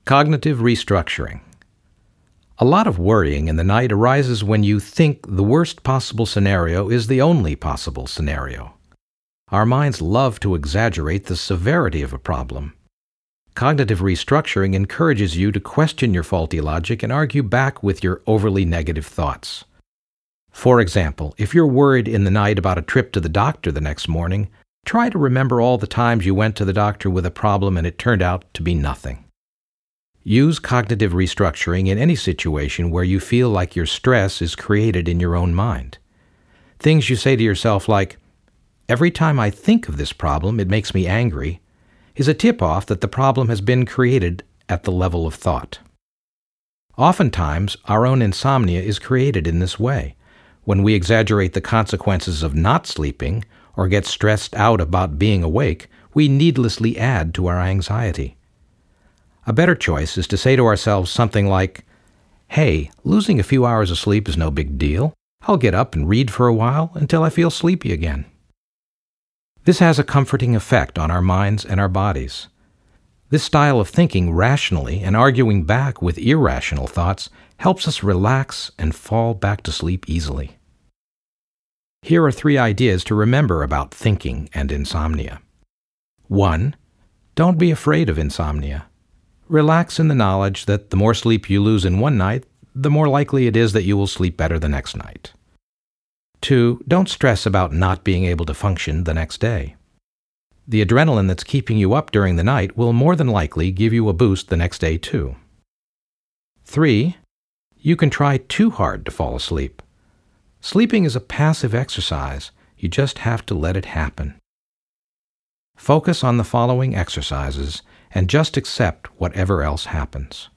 Cognitive restructuring. A lot of worrying in the night arises when you think the worst possible scenario is the only possible scenario. Our minds love to exaggerate the severity of a problem. Cognitive restructuring encourages you to question your faulty logic and argue back with your overly negative thoughts. For example, if you're worried in the night about a trip to the doctor the next morning, try to remember all the times you went to the doctor with a problem and it turned out to be nothing. Use cognitive restructuring in any situation where you feel like your stress is created in your own mind. Things you say to yourself like, "Every time I think of this problem, it makes me angry," is a tip-off that the problem has been created at the level of thought. Oftentimes, our own insomnia is created in this way. When we exaggerate the consequences of not sleeping or get stressed out about being awake, we needlessly add to our anxiety. A better choice is to say to ourselves something like, "Hey, losing a few hours of sleep is no big deal. I'll get up and read for a while until I feel sleepy again." This has a comforting effect on our minds and our bodies. This style of thinking rationally and arguing back with irrational thoughts helps us relax and fall back to sleep easily. Here are 3 ideas to remember about thinking and insomnia. 1. Don't be afraid of insomnia. Relax in the knowledge that the more sleep you lose in one night, the more likely it is that you will sleep better the next night. 2. Don't stress about not being able to function the next day. The adrenaline that's keeping you up during the night will more than likely give you a boost the next day too. 3. You can try too hard to fall asleep. Sleeping is a passive exercise. You just have to let it happen. Focus on the following exercises and just accept whatever else happens.